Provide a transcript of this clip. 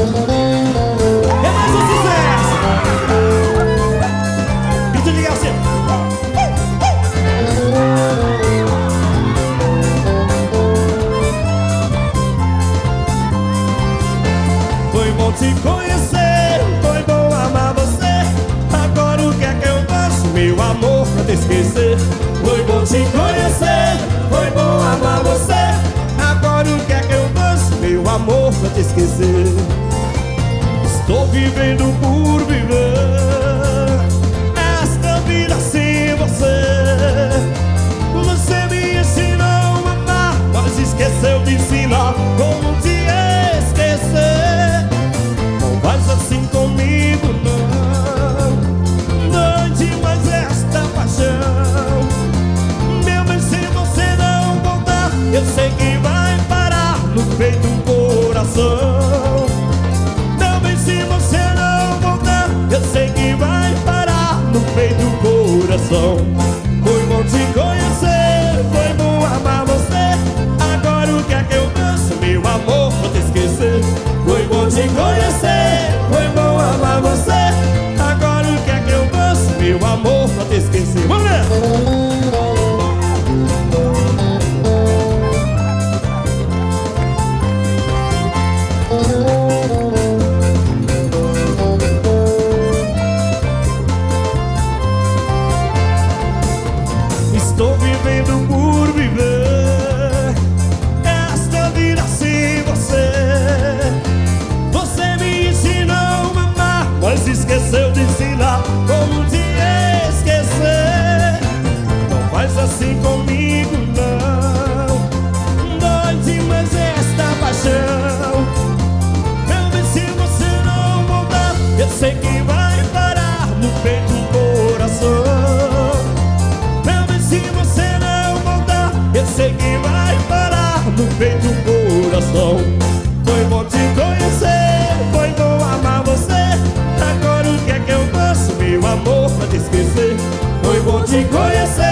É mais um sucesso. Grito de Garcia. Foi bom te conhecer, foi bom amar você. Agora o que é que eu faço, meu amor, pra te esquecer? Foi bom te conhecer, foi bom amar você. Agora o que é que eu faço, meu amor, pra te esquecer? Estou vivendo por viver esta vida sem você. Você me ensinou a amar, mas esqueceu de ensinar como te esquecer. Não faz assim comigo, não. Dói mais esta paixão. Meu bem, se você não voltar, eu sei que vai parar no peito do coração. Meu bem, se você não voltar, eu sei que vai parar no peito do coração. Foi bom te conhecer, foi bom amar você. Agora o que é que eu faço, meu amor, pra te esquecer? Foi bom te conhecer, foi bom amar você. Agora o que é que eu faço, meu amor, pra te esquecer? Vamos ver! Estou vivendo por viver esta vida sem você. Você me ensinou a amar, mas esqueceu de ensinar como te esquecer. Não faz assim comigo, não. Dói demais esta paixão. Meu bem, se você não voltar, eu sei que vai parar no peito do coração. Meu bem, se você não voltar, eu sei que vai parar no peito do coração. Foi bom te conhecer, foi bom amar você. Agora o que é que eu faço, meu amor, pra te esquecer? Foi bom te conhecer.